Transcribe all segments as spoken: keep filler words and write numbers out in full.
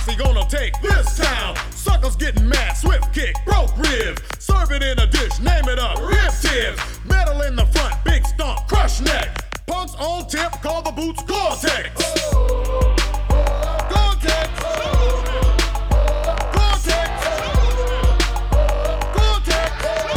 posse gonna take this town. Suckers getting mad, swift kick, broke rib. Serve it in a dish, name it up, rib tips. Metal in the front, big stomp, crush neck. Punks on tip, call the boots Gore-Tex. Gore-Tex. Gore-Tex. Gore-Tex.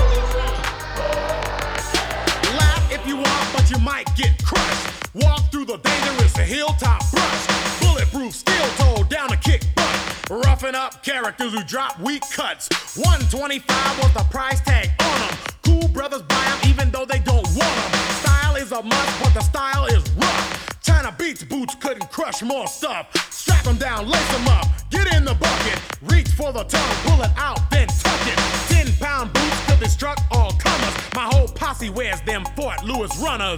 Laugh if you want, but you might get crushed. Walk through the dangerous hilltop brush. Bulletproof steel toe down to kick butt. Roughing up characters who drop weak cuts. one twenty-five was the price tag on them. Cool brothers buy them even though they don't want them. Style is a must, but the style is rough. China Beats boots couldn't crush more stuff. Strap them down, lace them up, get in the bucket. Reach for the tongue, pull it out, then tuck it. ten pound boots to destruct all comers. My whole posse wears them Fort Lewis runners.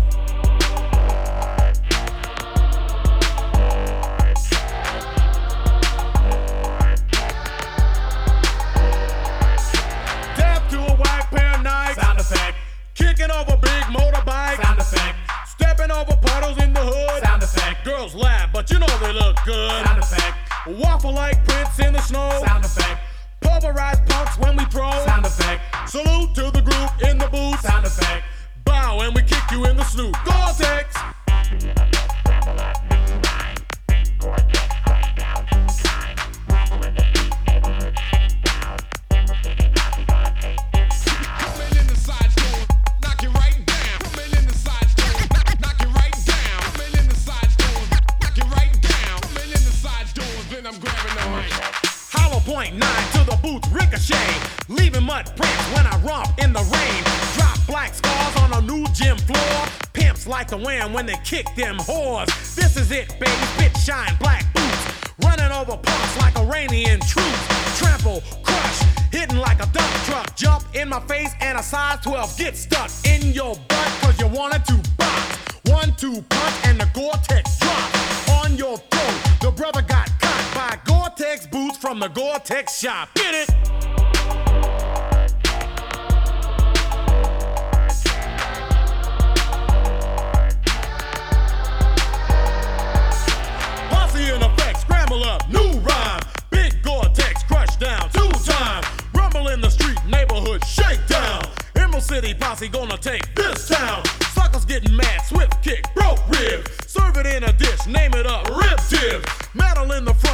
Sound effect. Kicking over big motorbike. Sound effect. Stepping over puddles in the hood. Sound effect. Girls laugh, but you know they look good. Sound effect. Waffle like Prince in the snow. Sound effect. Pulverized punks when we throw. Sound effect. Salute to the group in the booth. Sound effect. Bow and we kick you in the snoot. Gore-Tex. Point nine to the booth, ricochet, leaving mud prints when I romp in the rain. Drop black scars on a new gym floor. Pimps like to win when they kick them whores. This is it, baby, spit shine black boots. Running over punks like Iranian troops. Trample, crush, hitting like a dump truck. Jump in my face and a size twelve get stuck in your butt cause you wanted to box. One, two punch and the Gore-Tex drop on your throat. The brother got caught by Gore-Tex boots from the Gore-Tex shop. Get it? Posse in effect, scramble up, new rhyme. Big Gore-Tex crush down, two time. Rumble in the street, neighborhood shakedown. Emerald City posse gonna take this town. Suckers getting mad, swift kick, broke rib. Serve it in a dish, name it up, rib tip. Metal in the front.